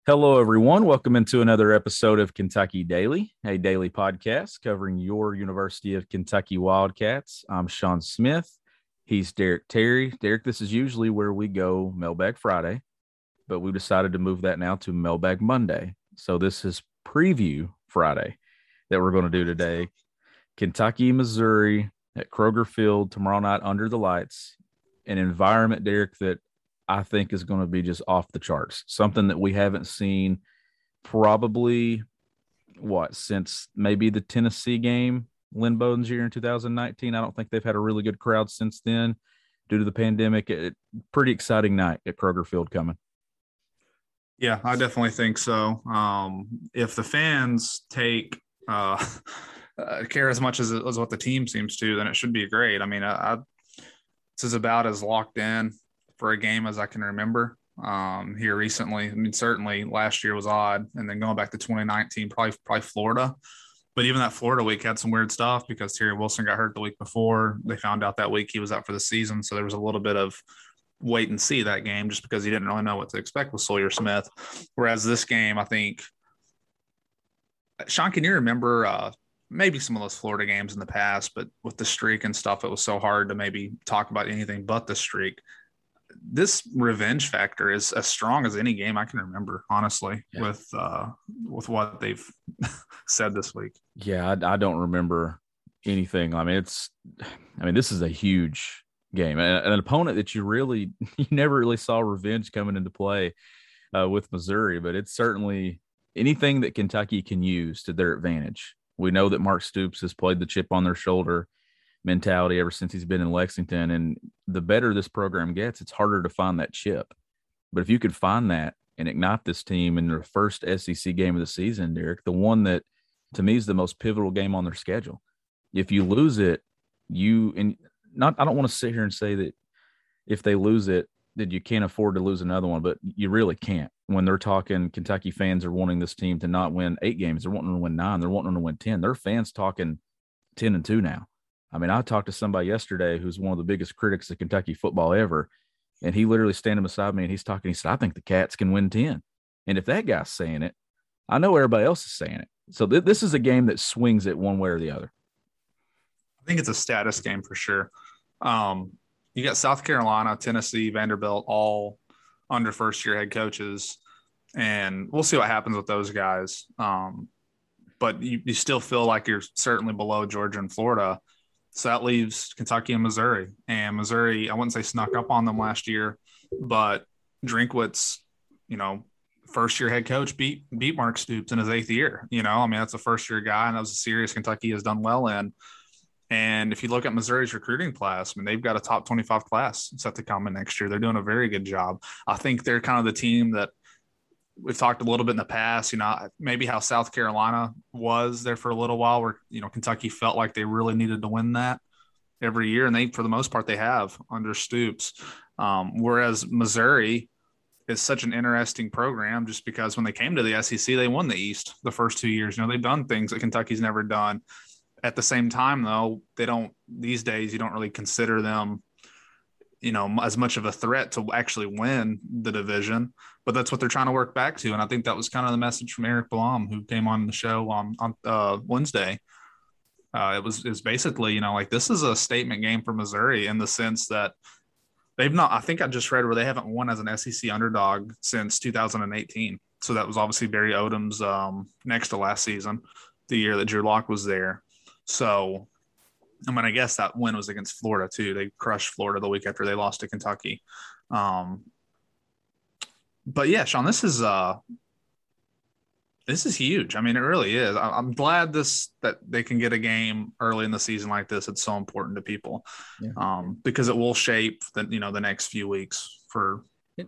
Hello, everyone. Welcome into another episode of Kentucky Daily, a daily podcast covering your University of Kentucky Wildcats. I'm Sean Smith. He's Derek Terry. Derek, this is usually where we go Mailbag Friday, but we decided to move that now to Mailbag Monday. So this is Preview Friday that we're going to do today. Kentucky, Missouri at Kroger Field tomorrow night under the lights. An environment, Derek, that I think is going to be just off the charts. Something that we haven't seen probably since maybe the Tennessee game, Lynn Bowden's year in 2019. I don't think they've had a really good crowd since then due to the pandemic. Pretty exciting night at Kroger Field coming. Yeah, I definitely think so. If the fans take care as much as what the team seems to, then it should be great. I mean, this is about as locked in for a game as I can remember here recently. I mean, certainly last year was odd, and then going back to 2019, probably Florida. But even that Florida week had some weird stuff because Terry Wilson got hurt the week before. They found out that week he was out for the season, so there was a little bit of wait and see that game just because he didn't really know what to expect with Sawyer Smith. Whereas this game, I think, Sean, can you remember maybe some of those Florida games in the past, but with the streak and stuff, it was so hard to maybe talk about anything but the streak. This revenge factor is as strong as any game I can remember, honestly, with what they've said this week. Yeah, I don't remember anything. I mean, this is a huge game, an opponent that you never really saw revenge coming into play with Missouri, but it's certainly anything that Kentucky can use to their advantage. We know that Mark Stoops has played the chip on their shoulder mentality ever since he's been in Lexington. And the better this program gets, it's harder to find that chip. But if you could find that and ignite this team in their first SEC game of the season, Derek, the one that to me is the most pivotal game on their schedule. If you lose it, I don't want to sit here and say that if they lose it, that you can't afford to lose another one, but you really can't. When they're talking, Kentucky fans are wanting this team to not win 8 games. They're wanting to win 9. They're wanting to win 10. Their fans talking 10-2 now. I mean, I talked to somebody yesterday who's one of the biggest critics of Kentucky football ever, and he literally standing beside me and he's talking. He said, I think the Cats can win 10. And if that guy's saying it, I know everybody else is saying it. So this is a game that swings it one way or the other. I think it's a status game for sure. You got South Carolina, Tennessee, Vanderbilt, all under first-year head coaches, and we'll see what happens with those guys. But you still feel like you're certainly below Georgia and Florida. So that leaves Kentucky and Missouri. And Missouri, I wouldn't say snuck up on them last year, but Drinkwitz, first-year head coach beat Mark Stoops in his 8th year. I mean, that's a first-year guy, and that was a series Kentucky has done well in. And if you look at Missouri's recruiting class, I mean, they've got a top 25 class set to come in next year. They're doing a very good job. I think they're kind of the team that we've talked a little bit in the past, maybe how South Carolina was there for a little while where, Kentucky felt like they really needed to win that every year. And for the most part, they have under Stoops. Whereas Missouri is such an interesting program just because when they came to the SEC, they won the East the first 2 years. They've done things that Kentucky's never done. At the same time, though, these days, you don't really consider them, as much of a threat to actually win the division, but that's what they're trying to work back to. And I think that was kind of the message from Eric Blum, who came on the show on Wednesday. It was basically, this is a statement game for Missouri in the sense that I think I just read where they haven't won as an SEC underdog since 2018. So that was obviously Barry Odom's next to last season, the year that Drew Lock was there. So, I mean, I guess that win was against Florida too. They crushed Florida the week after they lost to Kentucky. But yeah, Sean, this is huge. I mean, it really is. I'm glad that they can get a game early in the season like this. It's so important to people, because it will shape the next few weeks for.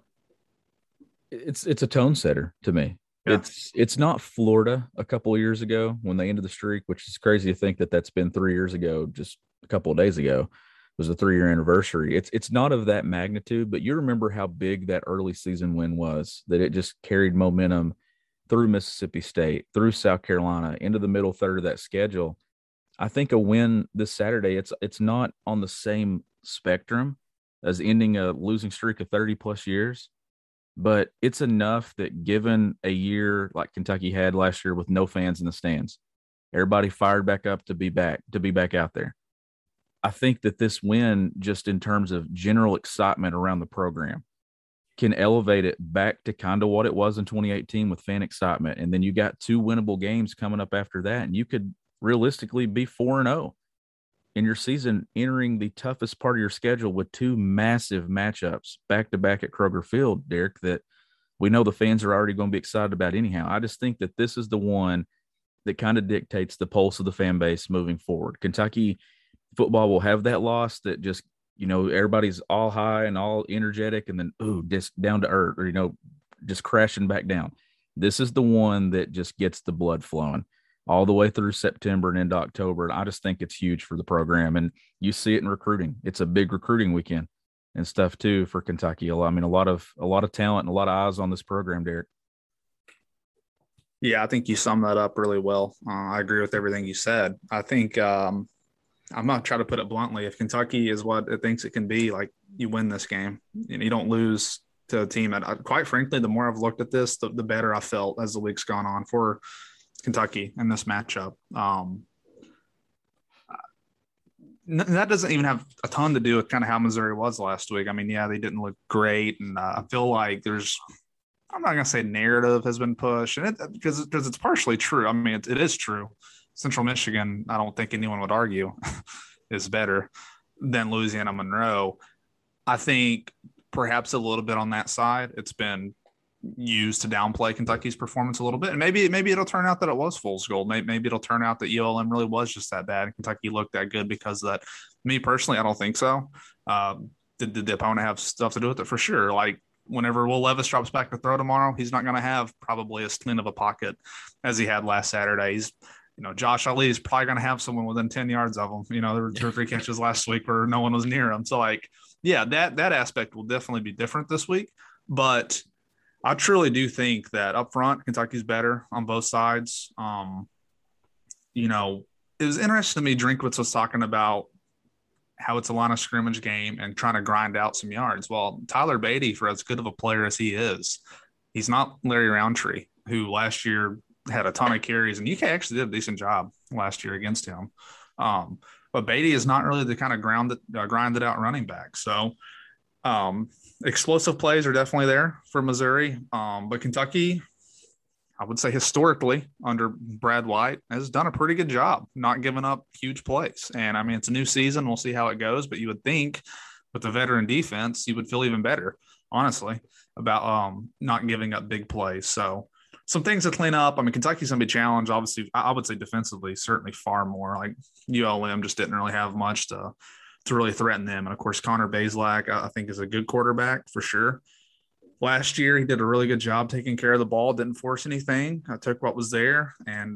It's a tone setter to me. Yeah. It's not Florida a couple of years ago when they ended the streak, which is crazy to think that that's been 3 years ago. Just a couple of days ago was a 3-year anniversary. It's not of that magnitude, but you remember how big that early season win was, that it just carried momentum through Mississippi State, through South Carolina, into the middle third of that schedule. I think a win this Saturday, it's not on the same spectrum as ending a losing streak of 30 plus years, but it's enough that given a year like Kentucky had last year with no fans in the stands, everybody fired back up to be back out there. I think that this win, just in terms of general excitement around the program, can elevate it back to kind of what it was in 2018 with fan excitement. And then you got two winnable games coming up after that, and you could realistically be 4-0 in your season, entering the toughest part of your schedule with two massive matchups back to back at Kroger Field, Derek, that we know the fans are already going to be excited about anyhow. I just think that this is the one that kind of dictates the pulse of the fan base moving forward. Kentucky football will have that loss that just, everybody's all high and all energetic and then, just down to earth or, just crashing back down. This is the one that just gets the blood flowing all the way through September and into October. And I just think it's huge for the program. And you see it in recruiting. It's a big recruiting weekend and stuff too for Kentucky. I mean, a lot of talent and a lot of eyes on this program, Derek. Yeah, I think you summed that up really well. I agree with everything you said. I think I'm not trying to put it bluntly. If Kentucky is what it thinks it can be, like, you win this game. You don't lose to a team. And quite frankly, the more I've looked at this, the better I felt as the week's gone on for Kentucky in this matchup. That doesn't even have a ton to do with kind of how Missouri was last week. I mean, yeah, they didn't look great. And I feel like I'm not going to say narrative has been pushed, and because it's partially true. I mean, it is true. Central Michigan, I don't think anyone would argue, is better than Louisiana Monroe. I think perhaps a little bit on that side, it's been used to downplay Kentucky's performance a little bit. And maybe it'll turn out that it was fool's gold. Maybe it'll turn out that ULM really was just that bad and Kentucky looked that good because of that. Me personally, I don't think so. Did the opponent have stuff to do with it? For sure. Like, whenever Will Levis drops back to throw tomorrow, he's not going to have probably as clean of a pocket as he had last Saturday. Josh Ali is probably going to have someone within 10 yards of him. There were 2 or 3 catches last week where no one was near him. So, yeah, that aspect will definitely be different this week. But I truly do think that up front, Kentucky's better on both sides. It was interesting to me. Drinkwitz was talking about how it's a line of scrimmage game and trying to grind out some yards. Well, Tyler Beatty, for as good of a player as he is, he's not Larry Roundtree, who last year had a ton of carries, and UK actually did a decent job last year against him. But Beatty is not really the kind of grinded out running back. So explosive plays are definitely there for Missouri. But Kentucky, I would say historically under Brad White, has done a pretty good job not giving up huge plays. And I mean, it's a new season. We'll see how it goes, but you would think with the veteran defense, you would feel even better, honestly, about not giving up big plays. So some things to clean up. I mean, Kentucky's going to be challenged. Obviously, I would say defensively, certainly far more. Like, ULM just didn't really have much to really threaten them. And of course, Connor Bazelak, I think, is a good quarterback for sure. Last year, he did a really good job taking care of the ball, didn't force anything. I took what was there. And,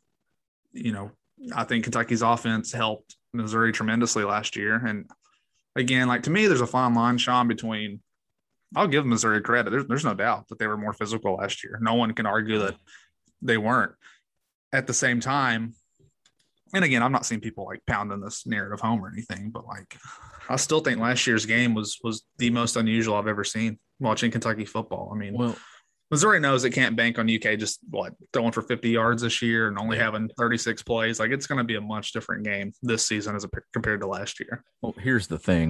I think Kentucky's offense helped Missouri tremendously last year. And again, to me, there's a fine line, Sean, between – I'll give Missouri credit. There's no doubt that they were more physical last year. No one can argue that they weren't. At the same time, and again, I'm not seeing people pounding this narrative home or anything, but I still think last year's game was the most unusual I've ever seen watching Kentucky football. I mean, Missouri knows it can't bank on UK just throwing for 50 yards this year and only having 36 plays. It's going to be a much different game this season compared to last year. Well, here's the thing.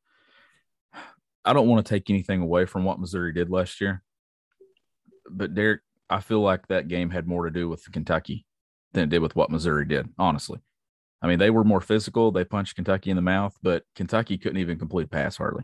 I don't want to take anything away from what Missouri did last year, but Derek, I feel like that game had more to do with Kentucky than it did with what Missouri did, honestly. I mean, they were more physical. They punched Kentucky in the mouth, but Kentucky couldn't even complete a pass hardly.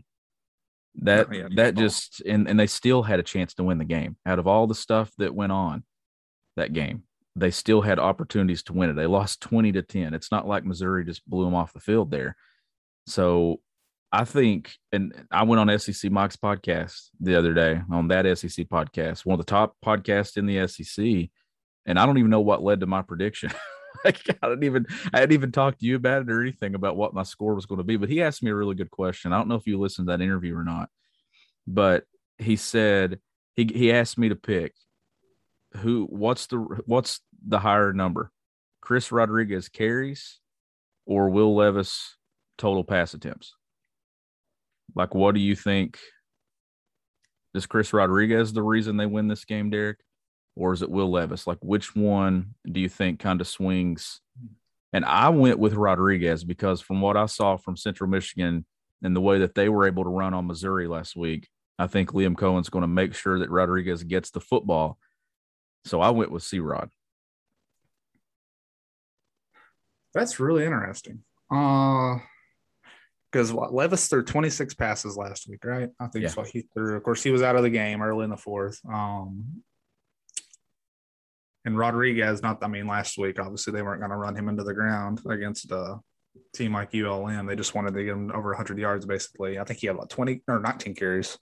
And they still had a chance to win the game. Out of all the stuff that went on that game, they still had opportunities to win it. They lost 20-10. It's not like Missouri just blew them off the field there. So I think, and I went on SEC Mike's podcast the other day, on that SEC podcast, one of the top podcasts in the SEC, and I don't even know what led to my prediction. I hadn't even talked to you about it or anything about what my score was going to be, but he asked me a really good question. I don't know if you listened to that interview or not, but he said he asked me to pick what's the higher number, Chris Rodriguez carries or Will Levis total pass attempts. What do you think Is Chris Rodriguez the reason they win this game, Derek? Or is it Will Levis? Like, which one do you think kind of swings? And I went with Rodriguez because from what I saw from Central Michigan and the way that they were able to run on Missouri last week, I think Liam Cohen's going to make sure that Rodriguez gets the football. So I went with C-Rod. That's really interesting. Because Levis threw 26 passes last week, right? I think that's what he threw. Of course, he was out of the game early in the fourth. And Rodriguez, last week, obviously they weren't going to run him into the ground against a team like ULM. They just wanted to get him over 100 yards, basically. I think he had about 20 or 19 carries.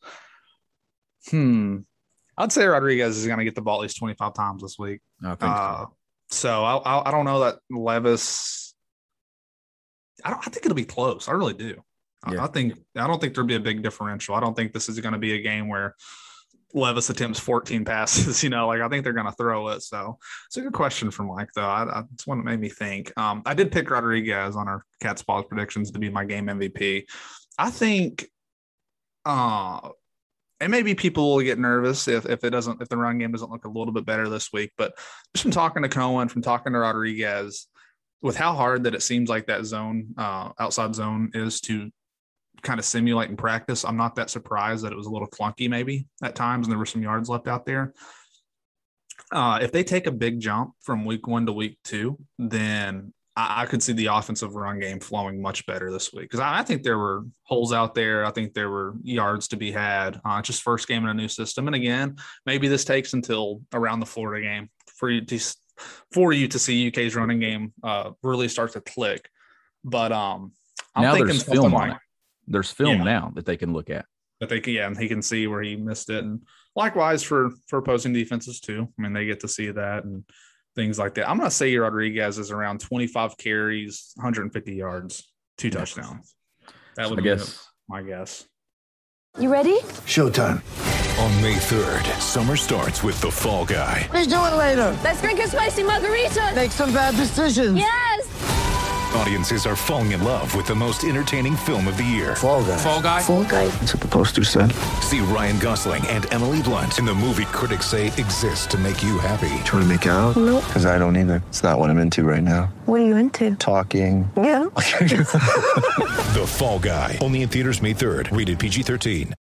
I'd say Rodriguez is going to get the ball at least 25 times this week. I think so. So I don't know that Levis. I think it'll be close. I really do. Yeah. I don't think there'll be a big differential. I don't think this is going to be a game where Levis attempts 14 passes. I think they're going to throw it. So it's a good question from Mike, though. It's one that made me think. I did pick Rodriguez on our Cat's Paws predictions to be my game MVP. I think, and maybe people will get nervous if the run game doesn't look a little bit better this week. But just from talking to Cohen, from talking to Rodriguez, with how hard that it seems like that zone, outside zone is to kind of simulate in practice, I'm not that surprised that it was a little clunky maybe at times and there were some yards left out there. If they take a big jump from week 1 to week 2, then I could see the offensive run game flowing much better this week, because I think there were holes out there. I think there were yards to be had. Just first game in a new system. And again, maybe this takes until around the Florida game for you to see UK's running game really start to click. But I'm now thinking there's film on it. There's film now that they can look at. But and he can see where he missed it. And likewise for opposing defenses too. They get to see that and things like that. I'm going to say Rodriguez is around 25 carries, 150 yards, 2 touchdowns. That would be my guess. You ready? Showtime. On May 3rd, summer starts with The Fall Guy. Let's do it later. Let's drink a spicy margarita. Make some bad decisions. Yes. Audiences are falling in love with the most entertaining film of the year. Fall Guy. Fall Guy. Fall Guy. That's what the poster said. See Ryan Gosling and Emily Blunt in the movie critics say exists to make you happy. Trying to make it out? Nope. Because I don't either. It's not what I'm into right now. What are you into? Talking. Yeah. The Fall Guy. Only in theaters May 3rd. Rated PG-13.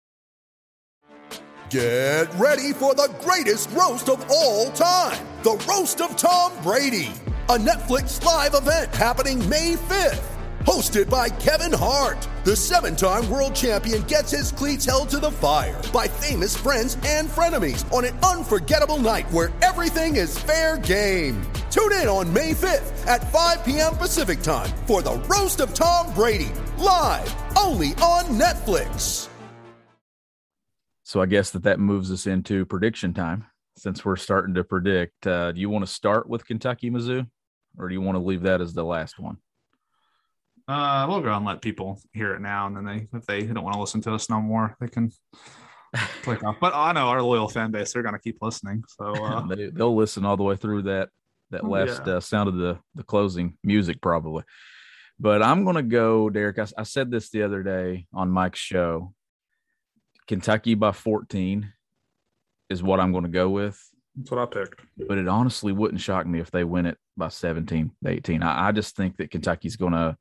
Get ready for the greatest roast of all time. The Roast of Tom Brady. A Netflix live event happening May 5th. Hosted by Kevin Hart. The 7-time world champion gets his cleats held to the fire by famous friends and frenemies on an unforgettable night where everything is fair game. Tune in on May 5th at 5 p.m. Pacific time for the Roast of Tom Brady. Live only on Netflix. So I guess that moves us into prediction time, since we're starting to predict. Do you want to start with Kentucky, Mizzou, or do you want to leave that as the last one? We'll go and let people hear it now, and then if they don't want to listen to us no more, they can click off. But I know our loyal fan base; they're going to keep listening. So they'll listen all the way through that last sound of the closing music, probably. But I'm going to go, Derek. I said this the other day on Mike's show. Kentucky by 14 is what I'm going to go with. That's what I picked. But it honestly wouldn't shock me if they win it by 17-18. I just think that Kentucky's going to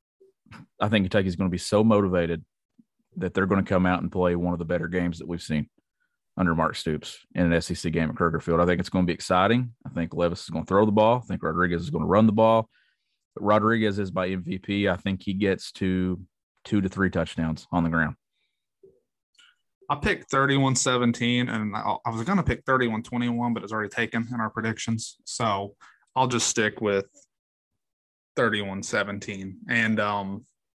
be so motivated that they're going to come out and play one of the better games that we've seen under Mark Stoops in an SEC game at Kroger Field. I think it's going to be exciting. I think Levis is going to throw the ball. I think Rodriguez is going to run the ball. But Rodriguez is by MVP. I think he gets to 2 to 3 touchdowns on the ground. I picked 31-17, and I was going to pick 31-21, but it's already taken in our predictions. So I'll just stick with 31-17. And I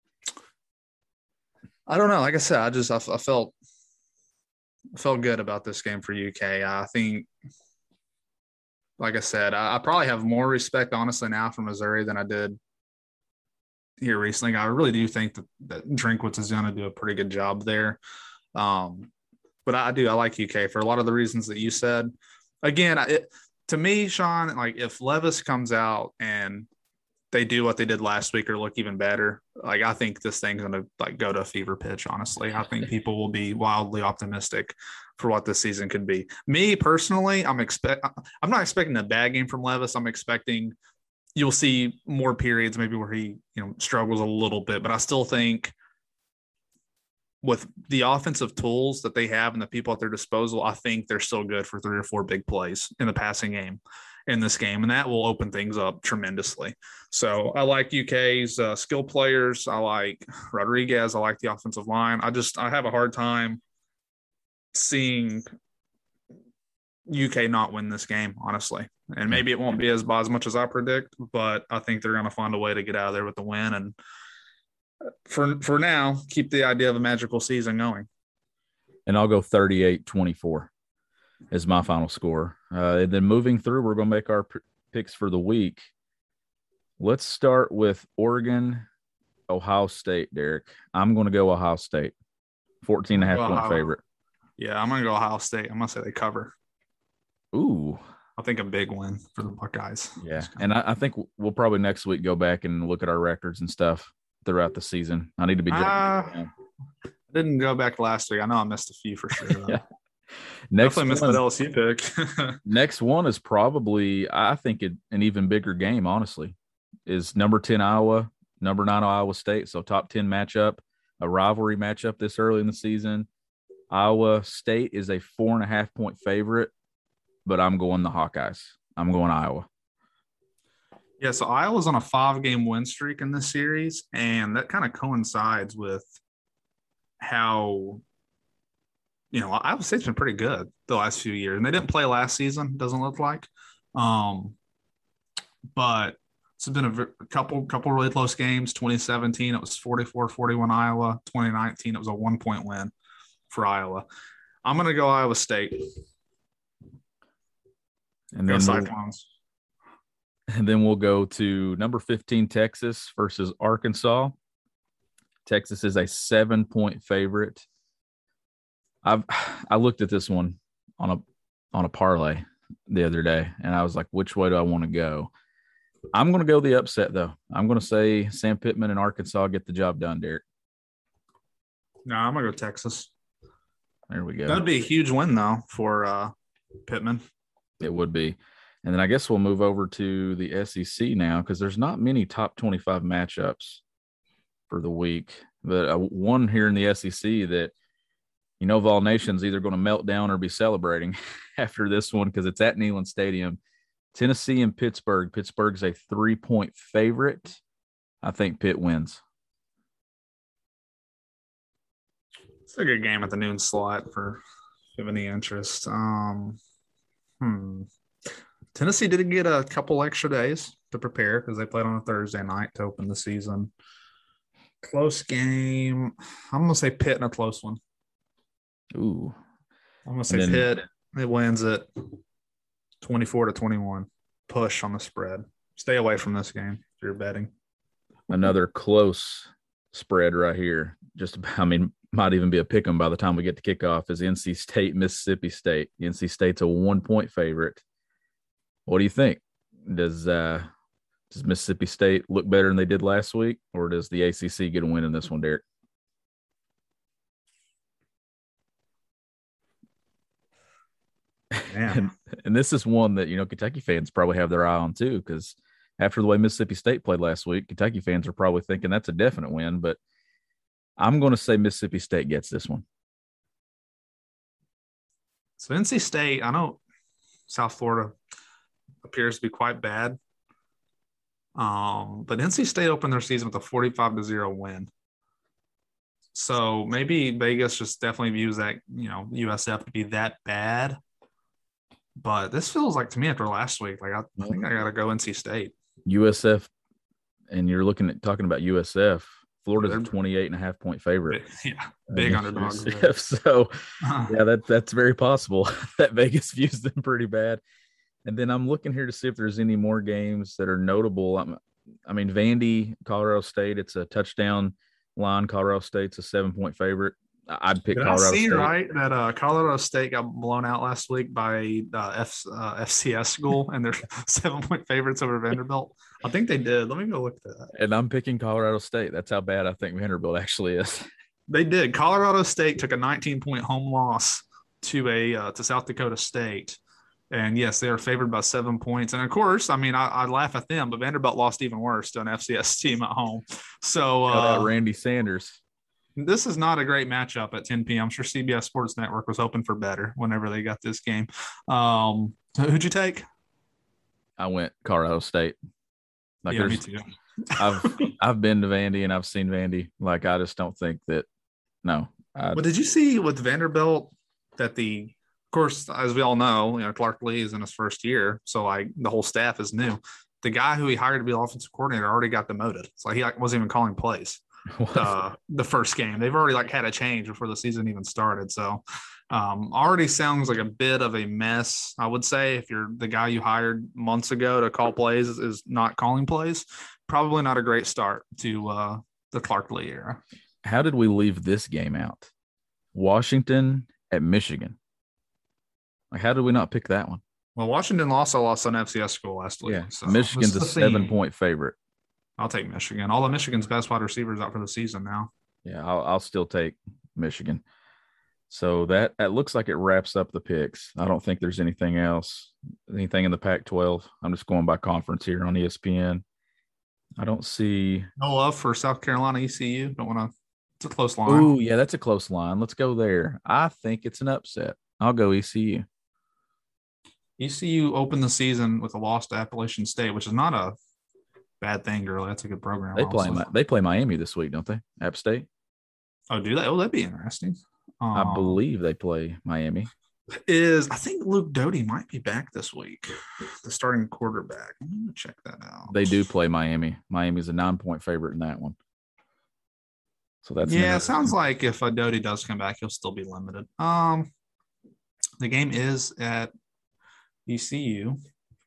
don't know. Like I said, I felt good about this game for UK. I think, like I said, I probably have more respect, honestly, now for Missouri than I did here recently. I really do think that Drinkwitz is going to do a pretty good job there. But I like UK for a lot of the reasons that you said. Again, to me, Sean, like if Levis comes out and they do what they did last week or look even better, like I think this thing's going to like go to a fever pitch. Honestly, I think people will be wildly optimistic for what this season could be. Me personally, I'm not expecting a bad game from Levis. I'm expecting you'll see more periods maybe where he struggles a little bit, but I still think with the offensive tools that they have and the people at their disposal, I think they're still good for 3 or 4 big plays in the passing game in this game, and that will open things up tremendously. So I like UK's skill players. I like Rodriguez. I like the offensive line. I have a hard time seeing UK not win this game, honestly. And maybe it won't be as much as I predict, but I think they're going to find a way to get out of there with the win. And for now, keep the idea of a magical season going. And I'll go 38-24 as my final score. And then moving through, we're going to make our picks for the week. Let's start with Oregon, Ohio State, Derek. I'm going to go Ohio State, 14.5-point favorite. Yeah, I'm going to go Ohio State. I'm going to say they cover. Ooh. I think a big win for the Buckeyes. Yeah, and I think we'll probably next week go back and look at our records and stuff throughout the season. I need to be I didn't go back last week. I know I missed a few for sure. Yeah. Definitely missed that LSU pick. Next one is probably, I think, an even bigger game, honestly, is number 10 Iowa, number 9 Iowa State. So top 10 matchup, a rivalry matchup this early in the season. Iowa State is a 4.5-point favorite, but I'm going the Hawkeyes. I'm going Iowa. Yeah, so Iowa's on a 5-game win streak in this series, and that kind of coincides with how, Iowa State's been pretty good the last few years. And they didn't play last season, doesn't look like. But it's been a couple really close games. 2017, it was 44-41 Iowa. 2019, it was a 1-point win for Iowa. I'm going to go Iowa State. And then we'll go to number 15, Texas versus Arkansas. Texas is a 7-point favorite. I looked at this one on a parlay the other day, and I was like, which way do I want to go? I'm going to go the upset, though. I'm going to say Sam Pittman and Arkansas get the job done, Derek. No, I'm going to go Texas. There we go. That would be a huge win, though, for Pittman. It would be. And then I guess we'll move over to the SEC now because there's not many top 25 matchups for the week. But one here in the SEC that, Vol Nation's either going to melt down or be celebrating after this one because it's at Neyland Stadium. Tennessee and Pittsburgh. Pittsburgh's a 3-point favorite. I think Pitt wins. It's a good game at the noon slot for if you have any interest. Tennessee did get a couple extra days to prepare because they played on a Thursday night to open the season. Close game. I'm going to say Pitt in a close one. Ooh. I'm going to say Pitt. It wins it 24-21. Push on the spread. Stay away from this game if you're betting. Another close spread right here. Might even be a pick 'em by the time we get to kickoff is NC State, Mississippi State. NC State's a 1-point favorite. What do you think? Does Mississippi State look better than they did last week, or does the ACC get a win in this one, Derek? Man. And this is one that, Kentucky fans probably have their eye on too, because after the way Mississippi State played last week, Kentucky fans are probably thinking that's a definite win, but I'm going to say Mississippi State gets this one. So NC State, I know South Florida appears to be quite bad. But NC State opened their season with a 45-0 win. So maybe Vegas just definitely views that, USF to be that bad. But this feels like to me after last week, like I think I got to go NC State. USF, and you're talking about USF. Florida's a 28.5-point favorite. Big underdogs. So, that's very possible that Vegas views them pretty bad. And then I'm looking here to see if there's any more games that are notable. Vandy, Colorado State, it's a touchdown line. Colorado State's a 7-point favorite. I'd pick Did Colorado I see State. right that Colorado State got blown out last week by FCS school and they're 7-point favorites over Vanderbilt? I think they did. Let me go look at that. And I'm picking Colorado State. That's how bad I think Vanderbilt actually is. They did. Colorado State took a 19-point home loss to South Dakota State. And yes, they are favored by 7 points. And of course, I mean, I laugh at them, but Vanderbilt lost even worse to an FCS team at home. So Shout out Randy Sanders. This is not a great matchup at 10 p.m. I'm sure CBS Sports Network was hoping for better whenever they got this game. Who'd you take? I went Colorado State. Yeah, me too. I've been to Vandy and I've seen Vandy. Like, I just don't think that. No. Well, did you see with Vanderbilt that of course, as we all know, Clark Lee is in his first year, so like the whole staff is new. The guy who he hired to be the offensive coordinator already got demoted. It's like he wasn't even calling plays. The first game. They've already had a change before the season even started. So already sounds like a bit of a mess, I would say. If you're the guy you hired months ago to call plays is not calling plays, probably not a great start to the Clark Lee era. How did we leave this game out? Washington at Michigan. Like, how did we not pick that one? Well, Washington also lost on FCS school last week. Yeah, so Michigan's a 7-point favorite. I'll take Michigan. All of Michigan's best wide receivers out for the season now. Yeah, I'll still take Michigan. So that looks like it wraps up the picks. I don't think there's anything else, anything in the Pac-12. I'm just going by conference here on ESPN. I don't see. No love for South Carolina ECU. Don't want to. It's a close line. Oh, yeah, that's a close line. Let's go there. I think it's an upset. I'll go ECU. ECU opened the season with a loss to Appalachian State, which is not a bad thing, really. That's a good program. They play Miami this week, don't they? App State. Oh, do they? Oh, that'd be interesting. I believe they play Miami. I think Luke Doty might be back this week, the starting quarterback. Let me check that out. They do play Miami. Miami's a 9-point favorite in that one. So that's it sounds like if Doty does come back, he'll still be limited. The game is at ECU.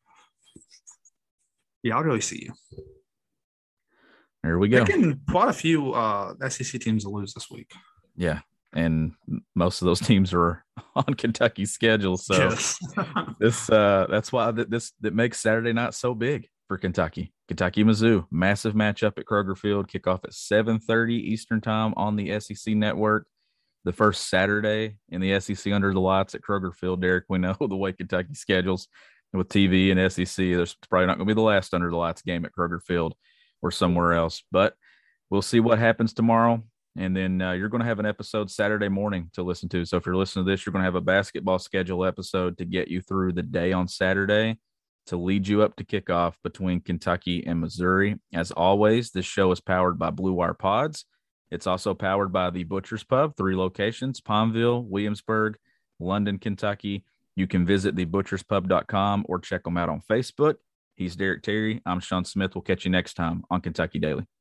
Yeah, I'll go ECU. There we go. Picking quite a few SEC teams to lose this week. Yeah, and most of those teams are on Kentucky's schedule. So yes. that's why that makes Saturday night so big for Kentucky. Kentucky-Mizzou, massive matchup at Kroger Field. Kickoff at 7:30 Eastern time on the SEC Network. The first Saturday in the SEC under the lights at Kroger Field. Derek, we know the way Kentucky schedules with TV and SEC. There's probably not going to be the last under the lights game at Kroger Field or somewhere else. But we'll see what happens tomorrow. And then you're going to have an episode Saturday morning to listen to. So if you're listening to this, you're going to have a basketball schedule episode to get you through the day on Saturday to lead you up to kickoff between Kentucky and Missouri. As always, this show is powered by Blue Wire Pods. It's also powered by the Butcher's Pub, 3 locations, Palmville, Williamsburg, London, Kentucky. You can visit thebutcherspub.com or check them out on Facebook. He's Derek Terry. I'm Sean Smith. We'll catch you next time on Kentucky Daily.